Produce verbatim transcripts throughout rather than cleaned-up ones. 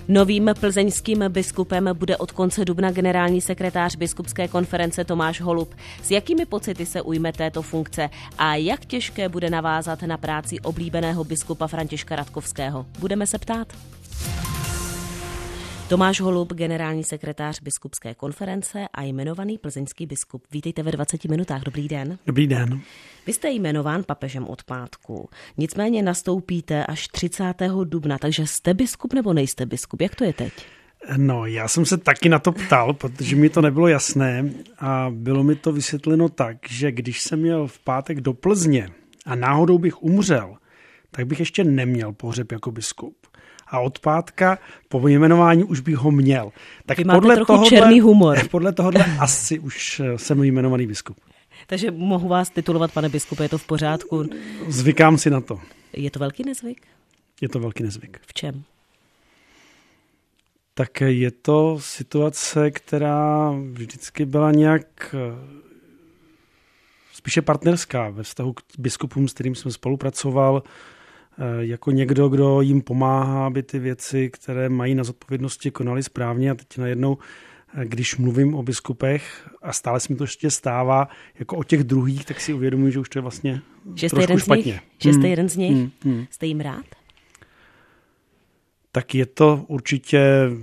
Novým plzeňským biskupem bude od konce dubna generální sekretář biskupské konference Tomáš Holub. S jakými pocity se ujme této funkce a jak těžké bude navázat na práci oblíbeného biskupa Františka Ratkovského? Budeme se ptát. Tomáš Holub, generální sekretář biskupské konference a jmenovaný plzeňský biskup. Vítejte ve dvaceti minutách. Dobrý den. Dobrý den. Vy jste jmenován papežem od pátku. Nicméně nastoupíte až třicátého dubna, takže jste biskup nebo nejste biskup? Jak to je teď? No, já jsem se taky na to ptal, protože mi to nebylo jasné a bylo mi to vysvětleno tak, že když jsem jel v pátek do Plzně a náhodou bych umřel, tak bych ještě neměl pohřeb jako biskup. A od pátka po jmenování už bych ho měl. Tak Vy máte podle trochu tohohle, černý humor. Podle tohohle asi už jsem jmenovaný biskup. Takže mohu vás titulovat, pane biskupe, je to v pořádku? Zvykám si na to. Je to velký nezvyk? Je to velký nezvyk. V čem? Tak je to situace, která vždycky byla nějak spíše partnerská ve vztahu k biskupům, s kterým jsem spolupracoval, jako někdo, kdo jim pomáhá, aby ty věci, které mají na zodpovědnosti, konali správně. A teď najednou, když mluvím o biskupech, a stále se mi to ještě stává, jako o těch druhých, tak si uvědomuji, že už to je vlastně že trošku jeden špatně. Z nich? Že jste hmm. jeden z nich? Hmm. Hmm. Jste jim rád? Tak je to určitě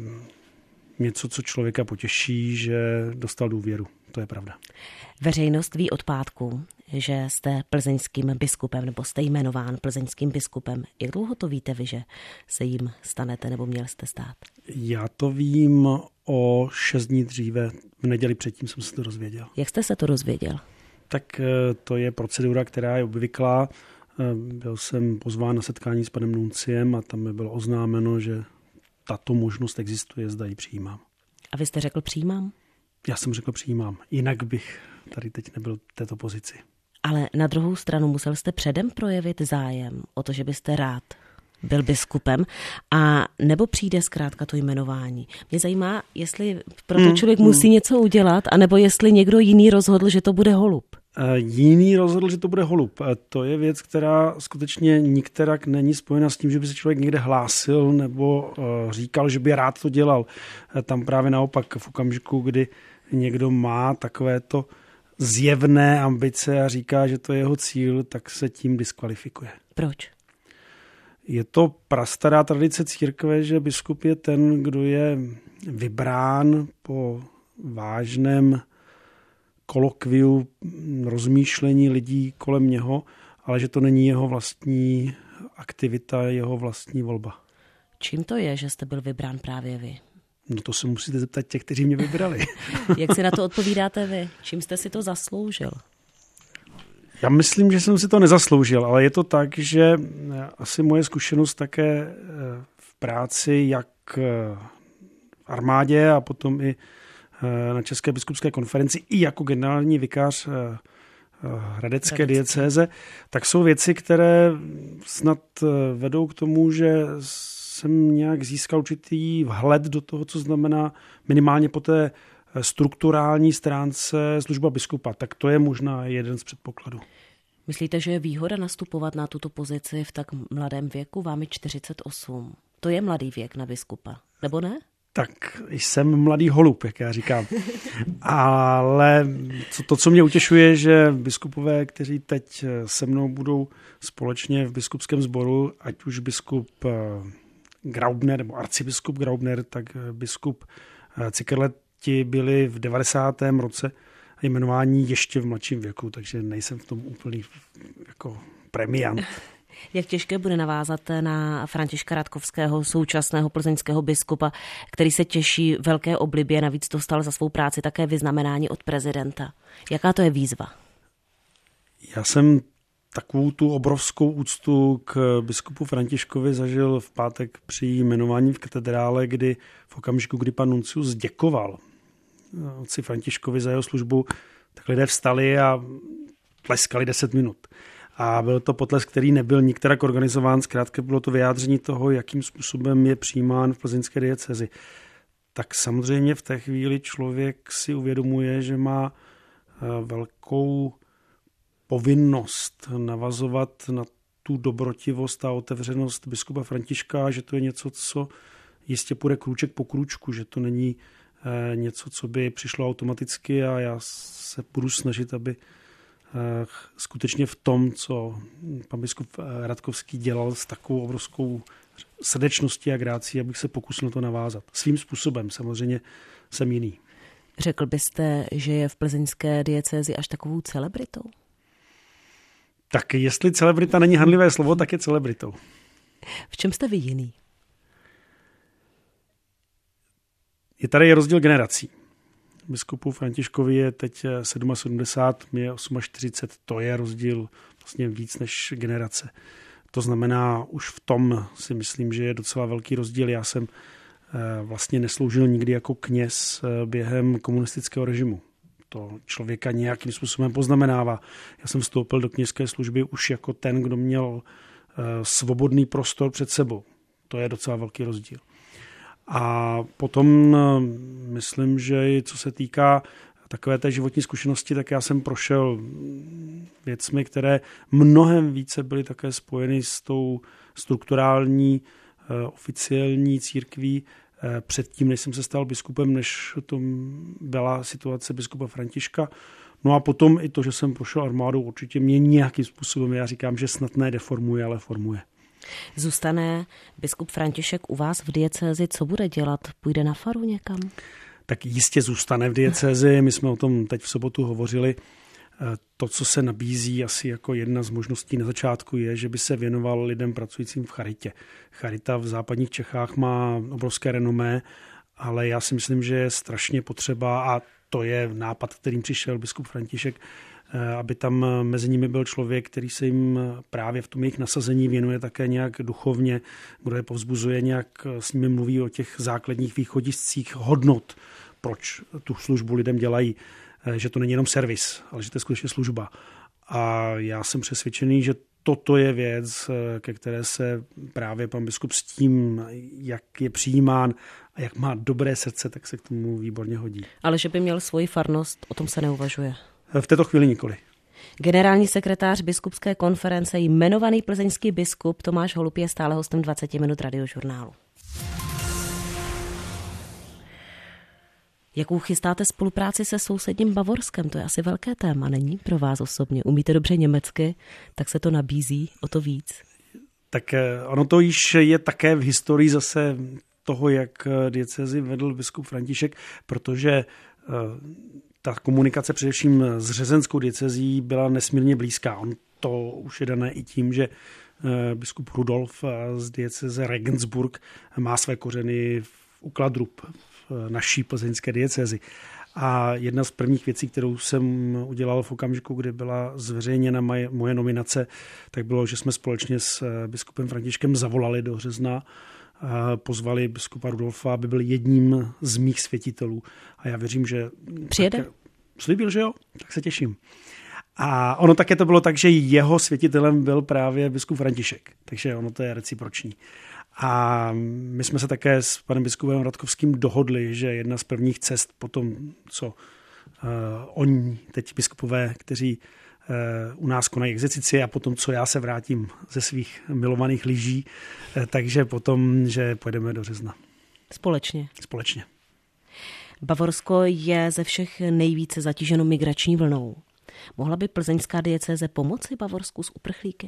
něco, co člověka potěší, že dostal důvěru. To je pravda. Veřejnost ví od pátku, že jste plzeňským biskupem, nebo jste jmenován plzeňským biskupem. Jak dlouho to víte vy, že se jim stanete, nebo měl jste stát? Já to vím o šest dní dříve. V neděli předtím jsem se to dozvěděl. Jak jste se to dozvěděl? Tak to je procedura, která je obvyklá. Byl jsem pozván na setkání s panem nunciem a tam mi bylo oznámeno, že tato možnost existuje, zda ji přijímám. A vy jste řekl přijímám? Já jsem řekl přijímám. Jinak bych tady teď nebyl v této pozici. Ale na druhou stranu musel jste předem projevit zájem o to, že byste rád byl biskupem, a nebo přijde zkrátka to jmenování. Mě zajímá, jestli proto hmm, člověk hmm. musí něco udělat, anebo jestli někdo jiný rozhodl, že to bude Holub. Jiný rozhodl, že to bude Holub. To je věc, která skutečně nikterak není spojena s tím, že by se člověk někde hlásil nebo říkal, že by rád to dělal. Tam právě naopak v okamžiku, kdy někdo má takovéto zjevné ambice a říká, že to je jeho cíl, tak se tím diskvalifikuje. Proč? Je to prastará tradice církve, že biskup je ten, kdo je vybrán po vážném kolokviu rozmýšlení lidí kolem něho, ale že to není jeho vlastní aktivita, jeho vlastní volba. Čím to je, že jste byl vybrán právě vy? No to se musíte zeptat těch, kteří mě vybrali. Jak si na to odpovídáte vy? Čím jste si to zasloužil? Já myslím, že jsem si to nezasloužil, ale je to tak, že asi moje zkušenost také v práci, jak v armádě a potom i na České biskupské konferenci, i jako generální vikář hradecké diecéze, tak jsou věci, které snad vedou k tomu, že jsem nějak získal určitý vhled do toho, co znamená minimálně po té strukturální stránce služba biskupa. Tak to je možná jeden z předpokladů. Myslíte, že je výhoda nastupovat na tuto pozici v tak mladém věku? Vám je čtyřicet osm. To je mladý věk na biskupa, nebo ne? Tak jsem mladý holub, jak já říkám. Ale to, co mě utěšuje, že biskupové, kteří teď se mnou budou společně v biskupském sboru, ať už biskup Graubner nebo arcibiskup Graubner, tak biskup Cikerlet, ti byli v devadesátém roce jmenování ještě v mladším věku, takže nejsem v tom úplný jako premiant. Jak těžké bude navázat na Františka Ratkovského, současného plzeňského biskupa, který se těší velké oblibě, navíc dostal za svou práci také vyznamenání od prezidenta. Jaká to je výzva? Já jsem takovou tu obrovskou úctu k biskupu Františkovi zažil v pátek při jmenování v katedrále, kdy v okamžiku, kdy pan nuncius děkoval otci Františkovi za jeho službu, tak lidé vstali a tleskali deset minut. A byl to potlesk, který nebyl nikterak organizován, zkrátka bylo to vyjádření toho, jakým způsobem je přijímán v plzeňské diecézi. Tak samozřejmě v té chvíli člověk si uvědomuje, že má velkou povinnost navazovat na tu dobrotivost a otevřenost biskupa Františka, že to je něco, co jistě půjde krůček po krůčku, že to není něco, co by přišlo automaticky a já se budu snažit, aby skutečně v tom, co pan biskup Ratkovský dělal s takovou obrovskou srdečností a grácí, abych se pokusil na to navázat. Svým způsobem, samozřejmě jsem jiný. Řekl byste, že je v plzeňské diecézi až takovou celebritou? Tak jestli celebrita není hanlivé slovo, tak je celebritou. V čem jste vy jiný? Je tady rozdíl generací. Biskupu Františkovi je teď sedmdesát sedm, mě je čtyřicet osm, to je rozdíl vlastně víc než generace. To znamená, už v tom si myslím, že je docela velký rozdíl. Já jsem vlastně nesloužil nikdy jako kněz během komunistického režimu. To člověka nějakým způsobem poznamenává. Já jsem vstoupil do kněžské služby už jako ten, kdo měl svobodný prostor před sebou. To je docela velký rozdíl. A potom myslím, že co se týká takové té životní zkušenosti, tak já jsem prošel věcmi, které mnohem více byly také spojeny s tou strukturální oficiální církví předtím, než jsem se stal biskupem, než to byla situace biskupa Františka. No a potom i to, že jsem prošel armádou, určitě mě nějakým způsobem, já říkám, že snad ne deformuje, ale formuje. Zůstane biskup František u vás v diecézi, co bude dělat? Půjde na faru někam? Tak jistě zůstane v diecézi, my jsme o tom teď v sobotu hovořili. To, co se nabízí asi jako jedna z možností na začátku, je, že by se věnoval lidem pracujícím v charitě. Charita v západních Čechách má obrovské renomé, ale já si myslím, že je strašně potřeba, a to je nápad, kterým přišel biskup František, aby tam mezi nimi byl člověk, který se jim právě v tom jejich nasazení věnuje také nějak duchovně, kdo je povzbuzuje, nějak s nimi mluví o těch základních východiscích hodnot, proč tu službu lidem dělají, že to není jenom servis, ale že to je skutečně služba. A já jsem přesvědčený, že toto je věc, ke které se právě pan biskup s tím, jak je přijímán a jak má dobré srdce, tak se k tomu výborně hodí. Ale že by měl svoji farnost, o tom se neuvažuje. V této chvíli nikoli. Generální sekretář biskupské konference, jmenovaný plzeňský biskup Tomáš Holub je stále hostem dvacet minut Radiožurnálu. Jakou chystáte spolupráci se sousedním Bavorskem? To je asi velké téma, není pro vás osobně? Umíte dobře německy, tak se to nabízí o to víc. Tak ono to již je také v historii zase toho, jak diecézi vedl biskup František, protože ta komunikace především s řezenskou diecézí byla nesmírně blízká. On to už je dané i tím, že biskup Rudolf z diecéze Regensburg má své kořeny v Ukladrup, v naší plzeňské diecézi. A jedna z prvních věcí, kterou jsem udělal v okamžiku, kdy byla zveřejněna moje, moje nominace, tak bylo, že jsme společně s biskupem Františkem zavolali do Řezna, pozvali biskupa Rudolfa, aby byl jedním z mých světitelů. A já věřím, že... Přijede? Tak, slíbil, že jo? Tak se těším. A ono také to bylo tak, že jeho světitelem byl právě biskup František. Takže ono to je reciproční. A my jsme se také s panem biskupem Ratkovským dohodli, že jedna z prvních cest po tom, co uh, oni, teď biskupové, kteří uh, u nás konají exercici a potom, co já se vrátím ze svých milovaných lyží, uh, takže potom, že pojedeme do Řezna. Společně? Společně. Bavorsko je ze všech nejvíce zatíženo migrační vlnou. Mohla by plzeňská diecéze pomoci Bavorsku s uprchlíky?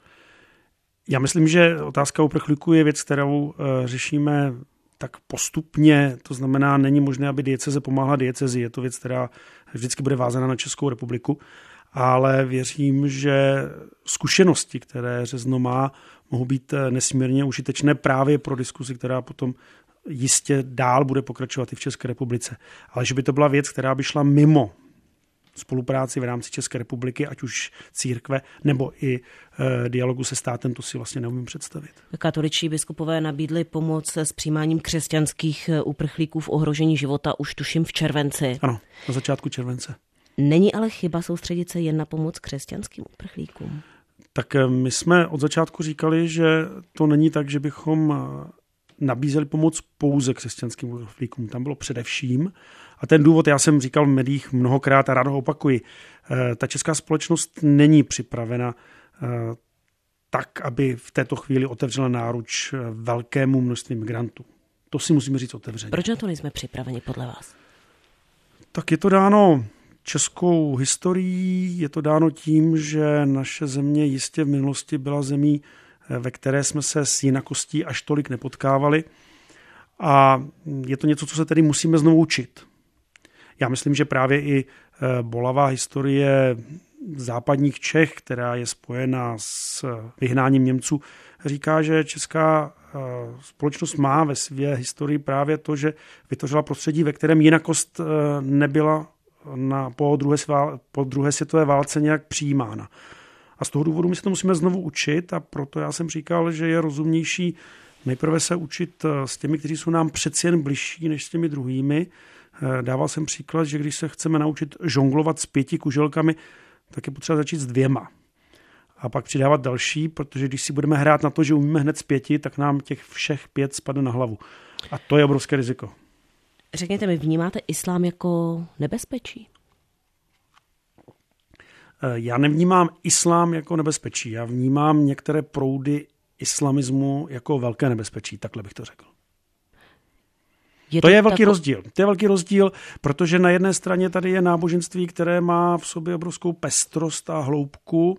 Já myslím, že otázka uprchlíků je věc, kterou řešíme tak postupně. To znamená, není možné, aby diecéze pomáhala diecézi. Je to věc, která vždycky bude vázána na Českou republiku. Ale věřím, že zkušenosti, které Řezno má, mohou být nesmírně užitečné právě pro diskuzi, která potom jistě dál bude pokračovat i v České republice. Ale že by to byla věc, která by šla mimo spolupráci v rámci České republiky, ať už církve, nebo i e, dialogu se státem, to si vlastně neumím představit. Katoličtí biskupové nabídli pomoc s přijímáním křesťanských uprchlíků v ohrožení života už tuším v červenci. Ano, na začátku července. Není ale chyba soustředit se jen na pomoc křesťanským uprchlíkům? Tak my jsme od začátku říkali, že to není tak, že bychom nabízeli pomoc pouze křesťanským uprchlíkům. Tam bylo především, a ten důvod já jsem říkal v médiích mnohokrát a rád ho opakuji, ta česká společnost není připravena tak, aby v této chvíli otevřela náruč velkému množství migrantů. To si musíme říct otevřeně. Proč na to nejsme připraveni podle vás? Tak je to dáno českou historií, je to dáno tím, že naše země jistě v minulosti byla zemí, ve které jsme se s jinakostí až tolik nepotkávali. A je to něco, co se tedy musíme znovu učit. Já myslím, že právě i bolavá historie západních Čech, která je spojena s vyhnáním Němců, říká, že česká společnost má ve své historii právě to, že vytvořila prostředí, ve kterém jinakost nebyla na, po, druhé, po druhé světové válce nějak přijímána. A z toho důvodu my se to musíme znovu učit a proto já jsem říkal, že je rozumnější nejprve se učit s těmi, kteří jsou nám přeci jen bližší než s těmi druhými. Dával jsem příklad, že když se chceme naučit žonglovat s pěti kuželkami, tak je potřeba začít s dvěma. A pak přidávat další, protože když si budeme hrát na to, že umíme hned z pěti, tak nám těch všech pět spadne na hlavu. A to je obrovské riziko. Řekněte mi, vnímáte islám jako nebezpečí? Já nevnímám islám jako nebezpečí. Já vnímám některé proudy islamismu jako velké nebezpečí, takhle bych to řekl. Je to, to je velký tako... rozdíl. To je velký rozdíl, protože na jedné straně tady je náboženství, které má v sobě obrovskou pestrost a hloubku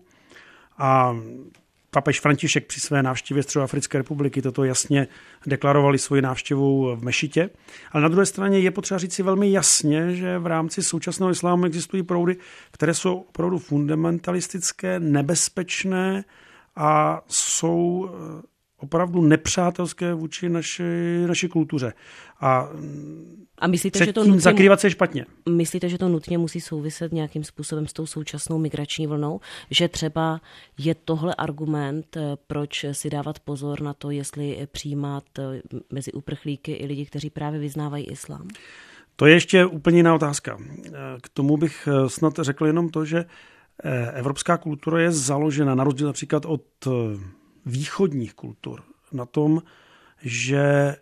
a papež František při své návštěvě Středoafrické republiky toto jasně deklarovali svoji návštěvu v mešitě. Ale na druhé straně je potřeba říct si velmi jasně, že v rámci současného islámu existují proudy, které jsou opravdu fundamentalistické, nebezpečné a jsou opravdu nepřátelské vůči naši, naší kultuře. A, a myslíte, že to nutně, zakrývat se je špatně. Myslíte, že to nutně musí souviset nějakým způsobem s tou současnou migrační vlnou? Že třeba je tohle argument, proč si dávat pozor na to, jestli přijímat mezi uprchlíky i lidi, kteří právě vyznávají islám? To je ještě úplně jiná otázka. K tomu bych snad řekl jenom to, že evropská kultura je založena, na rozdíl například od východních kultur, na tom, že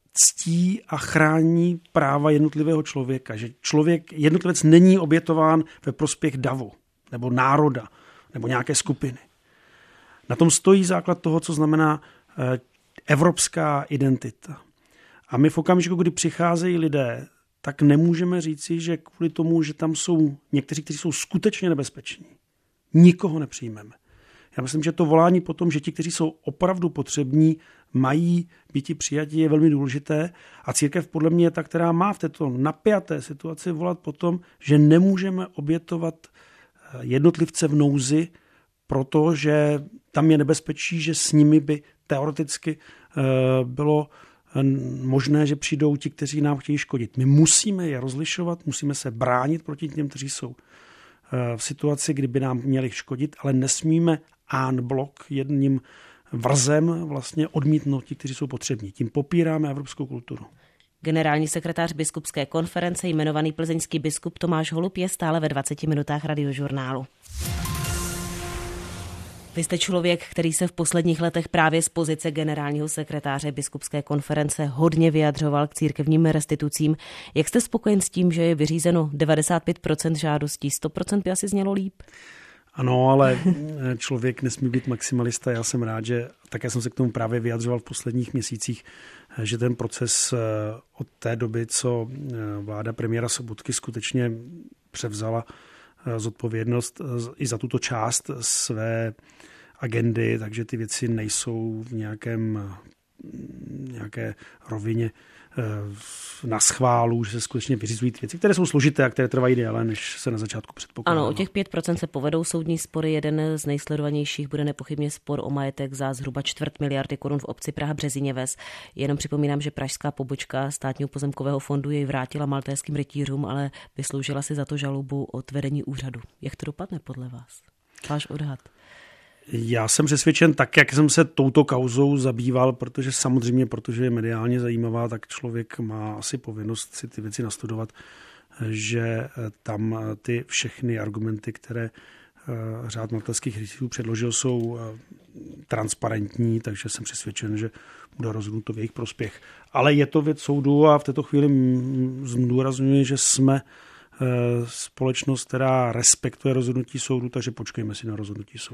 ctí a chrání práva jednotlivého člověka, že člověk, jednotlivec není obětován ve prospěch davu, nebo národa, nebo nějaké skupiny. Na tom stojí základ toho, co znamená evropská identita. A my v okamžiku, kdy přicházejí lidé, tak nemůžeme říci, že kvůli tomu, že tam jsou někteří, kteří jsou skutečně nebezpeční, nikoho nepřijmeme. Já myslím, že to volání po tom, že ti, kteří jsou opravdu potřební, mají být přijatí, je velmi důležité. A církev podle mě je ta, která má v této napjaté situaci volat po tom, že nemůžeme obětovat jednotlivce v nouzi, protože tam je nebezpečí, že s nimi by teoreticky bylo možné, že přijdou ti, kteří nám chtějí škodit. My musíme je rozlišovat, musíme se bránit proti těm, kteří jsou v situaci, kdyby nám měli škodit, ale nesmíme en bloc jedním vrzem vlastně odmítnout ti, kteří jsou potřební. Tím popíráme evropskou kulturu. Generální sekretář biskupské konference, jmenovaný plzeňský biskup Tomáš Holub, je stále ve dvaceti minutách Radiožurnálu. Vy jste člověk, který se v posledních letech právě z pozice generálního sekretáře biskupské konference hodně vyjadřoval k církevním restitucím. Jak jste spokojen s tím, že je vyřízeno devadesát pět procent žádostí? sto procent by asi znělo líp? Ano, ale člověk nesmí být maximalista. Já jsem rád, že také jsem se k tomu právě vyjadřoval v posledních měsících, že ten proces od té doby, co vláda premiéra Sobotky skutečně převzala zodpovědnost i za tuto část své agendy, takže ty věci nejsou v nějakém, nějaké rovině na schválu, že se skutečně vyřizují ty věci, které jsou složité a které trvají déle, než se na začátku předpokládalo. Ano, o těch pět procent se povedou soudní spory. Jeden z nejsledovanějších bude nepochybně spor o majetek za zhruba čtvrt miliardy korun v obci Praha-Březiněves. Jenom připomínám, že pražská pobočka Státního pozemkového fondu jej vrátila maltéským rytířům, ale vysloužila si za to žalobu od vedení úřadu. Jak to dopadne podle vás? Váš odhad? Já jsem přesvědčen, tak jak jsem se touto kauzou zabýval, protože samozřejmě, protože je mediálně zajímavá, tak člověk má asi povinnost si ty věci nastudovat, že tam ty všechny argumenty, které řád maltéských rytířů předložil, jsou transparentní, takže jsem přesvědčen, že bude rozhodnuto v jejich prospěch. Ale je to věc soudu a v této chvíli zdůrazňuji, že jsme společnost, která respektuje rozhodnutí soudu, takže počkejme si na rozhodnutí soudu.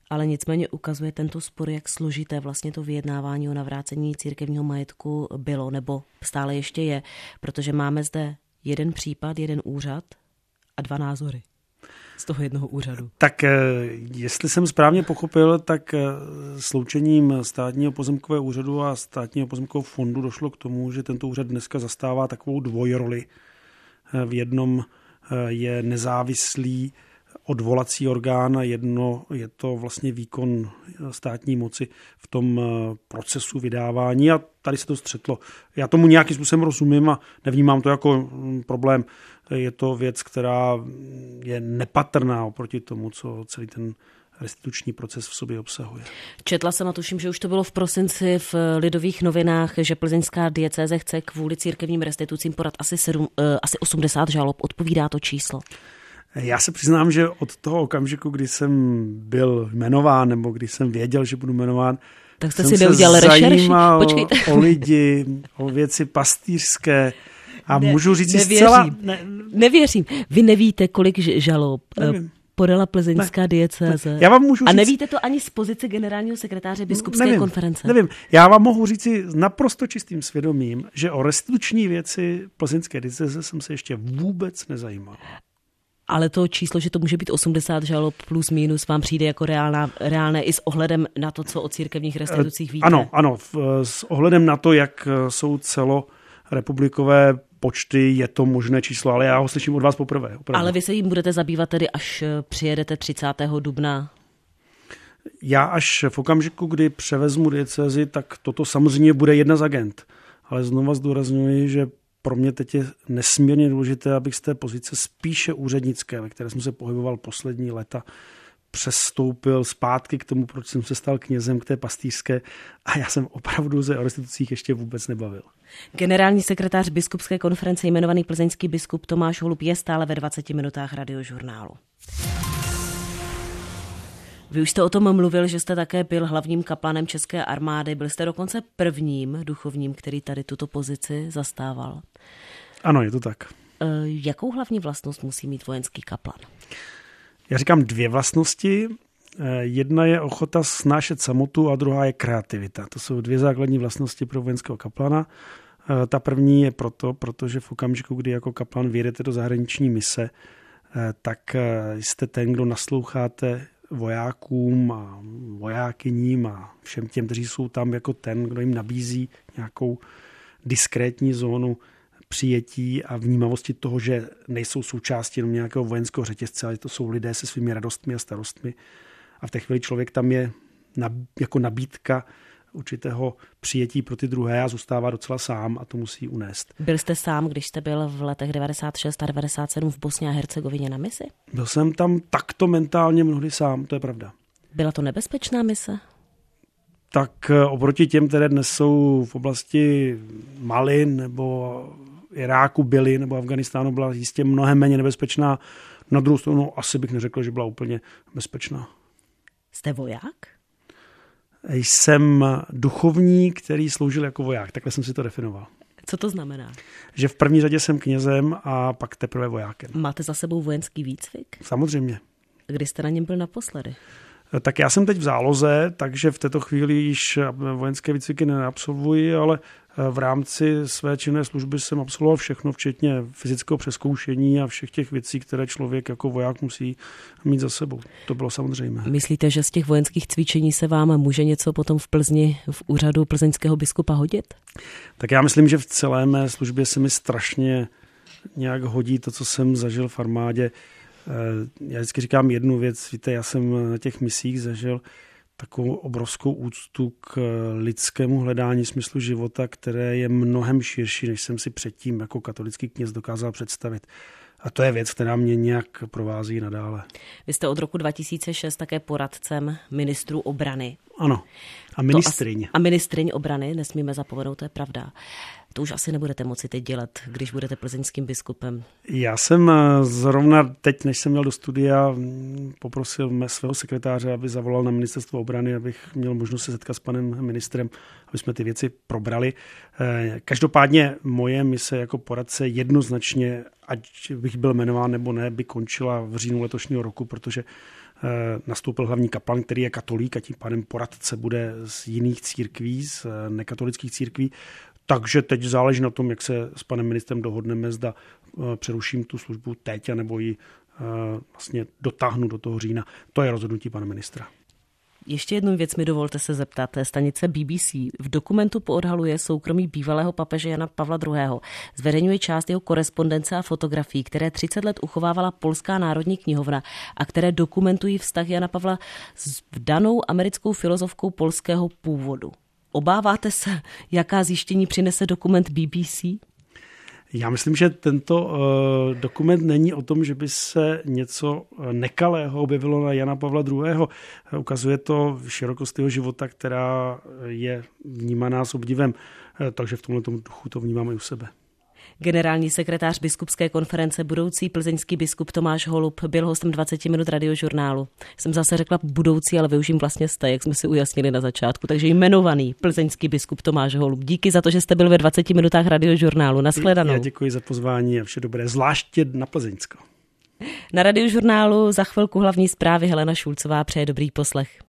Ale nicméně ukazuje tento spor, jak složité vlastně to vyjednávání o navrácení církevního majetku bylo, nebo stále ještě je, protože máme zde jeden případ, jeden úřad a dva názory z toho jednoho úřadu. Tak jestli jsem správně pochopil, tak sloučením státního pozemkového úřadu a státního pozemkového fondu došlo k tomu, že tento úřad dneska zastává takovou dvojroli. V jednom je nezávislý odvolací orgán a jedno je to vlastně výkon státní moci v tom procesu vydávání a tady se to střetlo. Já tomu nějakým způsobem rozumím a nevnímám to jako problém. Je to věc, která je nepatrná oproti tomu, co celý ten restituční proces v sobě obsahuje. Četla jsem a tuším, že už to bylo v prosinci v Lidových novinách, že plzeňská diecéze chce kvůli církevním restitucím podat asi, sedm, asi osmdesát žalob. Odpovídá to číslo? Já se přiznám, že od toho okamžiku, kdy jsem byl jmenován, nebo když jsem věděl, že budu jmenován, tak jste si neudělal rešerši? Počkejte. O lidi, o věci pastýřské. A ne, můžu říct nevěřím. zcela... Ne, nevěřím. Vy nevíte, kolik žalob nevím. podala plzeňská ne, diecéze. Ne. Já vám můžu A říct... nevíte to ani z pozice generálního sekretáře biskupské nevím, konference? Nevím. Já vám mohu říci s naprosto čistým svědomím, že o restituční věci plzeňské diecéze jsem se ještě vůbec nezajímal. Ale to číslo, že to může být osmdesát žalob plus minus, vám přijde jako reálná, reálné i s ohledem na to, co o církevních restitucích víte? Ano, ano. S ohledem na to, jak jsou celorepublikové počty, je to možné číslo, ale já ho slyším od vás poprvé. Opravdu. Ale vy se jim budete zabývat tedy, až přijedete třicátého dubna? Já až v okamžiku, kdy převezmu diecézi, tak toto samozřejmě bude jedna z agent. Ale znova zdůrazňuji, že pro mě teď je nesmírně důležité, abych z té pozice spíše úřednické, ve které jsem se pohyboval poslední léta, přestoupil zpátky k tomu, proč jsem se stal knězem, k té pastýřské a já jsem opravdu se o restitucích ještě vůbec nebavil. Generální sekretář biskupské konference jmenovaný plzeňský biskup Tomáš Holub je stále ve dvaceti minutách Radiožurnálu. Vy už jste o tom mluvil, že jste také byl hlavním kaplanem České armády. Byl jste dokonce prvním duchovním, který tady tuto pozici zastával. Ano, je to tak. E, jakou hlavní vlastnost musí mít vojenský kaplan? Já říkám dvě vlastnosti. Jedna je ochota snášet samotu a druhá je kreativita. To jsou dvě základní vlastnosti pro vojenského kaplana. Ta první je proto, protože v okamžiku, kdy jako kaplan vyjedete do zahraniční mise, tak jste ten, kdo nasloucháte vojákům a vojákyním a všem těm, kteří jsou tam jako ten, kdo jim nabízí nějakou diskrétní zónu přijetí a vnímavosti toho, že nejsou součástí jenom nějakého vojenského řetězce, ale to jsou lidé se svými radostmi a starostmi. A v té chvíli člověk tam je jako nabídka určitého přijetí pro ty druhé a zůstává docela sám a to musí unést. Byl jste sám, když jste byl v letech devadesát šest a devadesát sedm v Bosně a Hercegovině na misi? Byl jsem tam takto mentálně mnohdy sám, to je pravda. Byla to nebezpečná mise? Tak oproti těm, které dnes jsou v oblasti Mali nebo Iráku byly, nebo Afganistánu, byla jistě mnohem méně nebezpečná. Na druhou stranu asi bych neřekl, že byla úplně bezpečná. Jste voják? Jsem duchovní, který sloužil jako voják. Takhle jsem si to definoval. Co to znamená? Že v první řadě jsem knězem a pak teprve vojákem. Máte za sebou vojenský výcvik? Samozřejmě. Kdy jste na něm byl naposledy? Tak já jsem teď v záloze, takže v této chvíli již vojenské výcviky neabsolvuji, ale v rámci své činné služby jsem absolvoval všechno, včetně fyzického přezkoušení a všech těch věcí, které člověk jako voják musí mít za sebou. To bylo samozřejmé. Myslíte, že z těch vojenských cvičení se vám může něco potom v Plzni v úřadu plzeňského biskupa hodit? Tak já myslím, že v celé mé službě se mi strašně nějak hodí to, co jsem zažil v armádě. Já vždycky říkám jednu věc, víte, já jsem na těch misích zažil takovou obrovskou úctu k lidskému hledání smyslu života, které je mnohem širší, než jsem si předtím jako katolický kněz dokázal představit. A to je věc, která mě nějak provází nadále. Vy jste od roku dva tisíce šest také poradcem ministrů obrany. Ano. A ministryň. A ministryň obrany, nesmíme zapomenout, to je pravda. To už asi nebudete moci teď dělat, když budete plzeňským biskupem. Já jsem zrovna teď, než jsem měl do studia, poprosil mé svého sekretáře, aby zavolal na ministerstvo obrany, abych měl možnost se setkat s panem ministrem, aby jsme ty věci probrali. Každopádně moje mise jako poradce jednoznačně, ať bych byl jmenován nebo ne, by končila v říjnu letošního roku, protože nastoupil hlavní kaplan, který je katolík a tím pádem poradce bude z jiných církví, z nekatolických církví. Takže teď záleží na tom, jak se s panem ministrem dohodneme, zda přeruším tu službu teď, anebo ji vlastně dotáhnu do toho října. To je rozhodnutí pana ministra. Ještě jednu věc mi dovolte se zeptat. Stanice B B C v dokumentu poodhaluje soukromí bývalého papeže Jana Pavla druhého. Zveřejňuje část jeho korespondence a fotografií, které třicet let uchovávala Polská národní knihovna a které dokumentují vztah Jana Pavla s danou americkou filozofkou polského původu. Obáváte se, jaká zjištění přinese dokument B B C? Já myslím, že tento uh, dokument není o tom, že by se něco nekalého objevilo na Jana Pavla druhého. Ukazuje to širokost jeho života, která je vnímaná s obdivem, takže v tomhle duchu to vnímáme i u sebe. Generální sekretář biskupské konference, budoucí plzeňský biskup Tomáš Holub byl hostem dvacet minut radiožurnálu. Jsem zase řekla budoucí, ale vy už jim vlastně jste, jak jsme si ujasnili na začátku. Takže jmenovaný plzeňský biskup Tomáš Holub. Díky za to, že jste byl ve dvaceti minutách radiožurnálu. Nashledanou. Já děkuji za pozvání a vše dobré, zvláště na Plzeňsko. Na radiožurnálu za chvilku hlavní zprávy. Helena Šulcová přeje dobrý poslech.